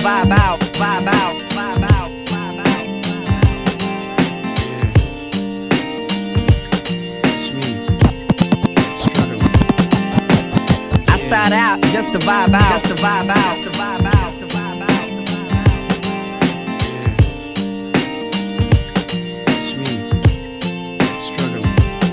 vibe out, vibe out, vibe out, vibe out. It's me, struggling. I start out just to vibe out, just to vibe out, just to vibe out, just to vibe out, just to vibe It's me, struggling.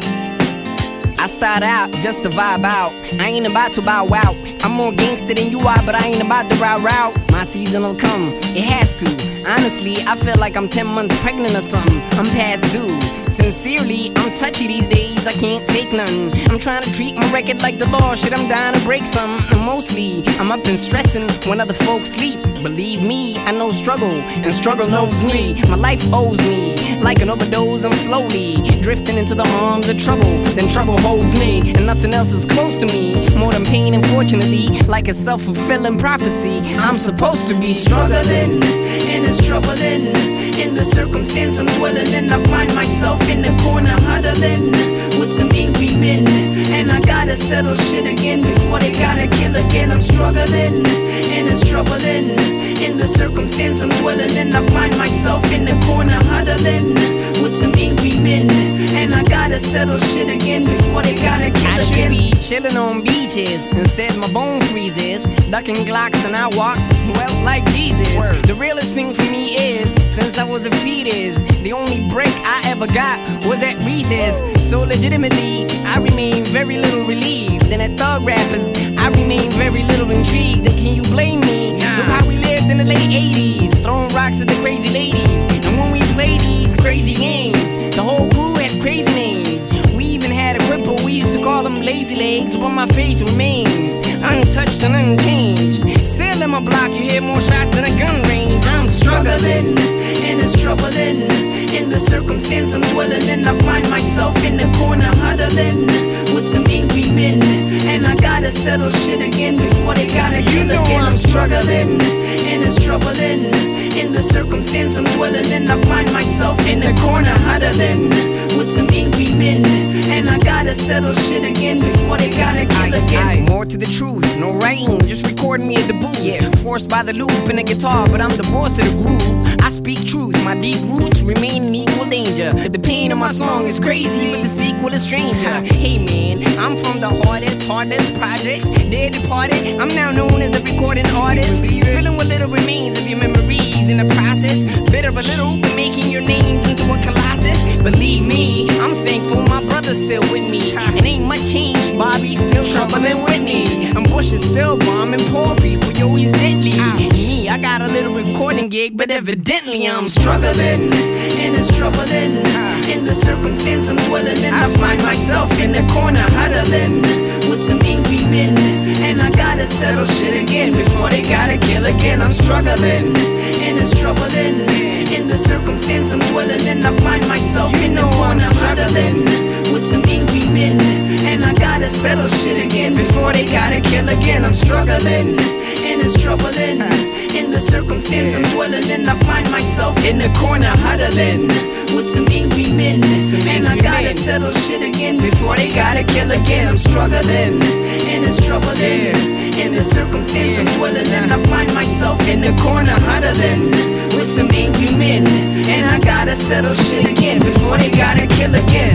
out. I start out just to vibe out. I ain't about to bow out. I'm more gangster than you are, but I ain't about to route route. My season will come, it has to. Honestly, I feel like I'm 10 months pregnant or something. I'm past due. Sincerely, I'm touchy these days, I can't take none. I'm trying to treat my record like the law, shit, I'm dying to break some. And mostly, I'm up and stressing when other folks sleep. Believe me, I know struggle, and struggle knows me. My life owes me, like an overdose, I'm slowly drifting into the arms of trouble. Then trouble holds me, and nothing else is close to me. More than pain, unfortunately, like a self-fulfilling prophecy. I'm supposed to be struggling, and it's troubling. In the circumstance I'm dwelling in, I find myself in the corner huddling with some angry men. And I gotta settle shit again before they gotta kill again. I'm struggling, and it's troubling. In the circumstance I'm dwelling in, I find myself in the corner huddling with some angry men. And I gotta settle shit again before they gotta kill again. I should be chilling on beaches, instead my bone freezes. Ducking Glocks and I walk, well, like Jesus. The realest thing for me is, since I was a fetus, the only break I ever got was at Reese's. So legitimately, I remain very little relieved. And at Thug Rappers, I remain very little intrigued. And can you blame me? Look how we lived in the late 80s, throwing rocks at the crazy ladies. And when we play these crazy games, the whole crew had crazy names. We even had a cripple, we used to call them lazy legs. But my faith remains untouched and unchanged. Still in my block, you hear more shots than a gun range. I'm struggling, and it's troubling. In the circumstance I'm dwelling in, I find myself in the corner huddling with some angry men. And I gotta settle shit again before they gotta kill again. I'm struggling, and it's troubling. In the circumstance I'm dwelling in, I find myself in the corner huddling with some angry men. And I gotta settle shit again before they gotta kill again. More to the truth, no writing, just recording me at the booth. Forced by the loop and the guitar, but I'm the boss of the groove. I speak truth, my deep roots remain in equal danger. The pain of my song is crazy, but the sequel is stranger. Hey man, I'm from the hardest projects. Dead departed, I'm now known as a recording artist. Spilling what little remains of your memories in the process. Bitter a little, but making your names into a colossus. Believe me, I'm thankful my brother's still with me. And ain't much changed, Bobby still troubling with me. I'm Bush is still bombing poor people, yo, he's deadly. Me, I got a little recording gig, but evidently I'm struggling, and it's troubling. In the circumstance I'm dwelling in, I find myself in the corner huddling with some angry men. And I gotta settle shit again before they gotta kill again. I'm struggling, and it's troubling. In the circumstance I'm dwelling in, I find myself in the corner huddling with some angry men. And I gotta settle shit again before they gotta kill again. I'm struggling, and it's troubling. In the circumstance I'm dwelling in, I find myself in the corner huddling with some angry men. And I gotta settle shit again before they gotta kill again. I'm struggling, and it's troubling. In the circumstance I'm dwelling in, I find myself in the corner huddling with some angry men. And I gotta settle shit again before they gotta kill again.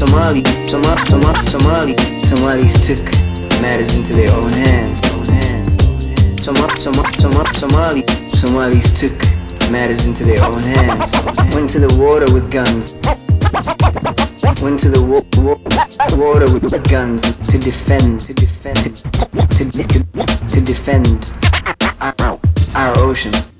Somalis took matters into their own hands. Somalis took matters into their own hands. Went to the water with guns. Went to the water with guns to defend our ocean.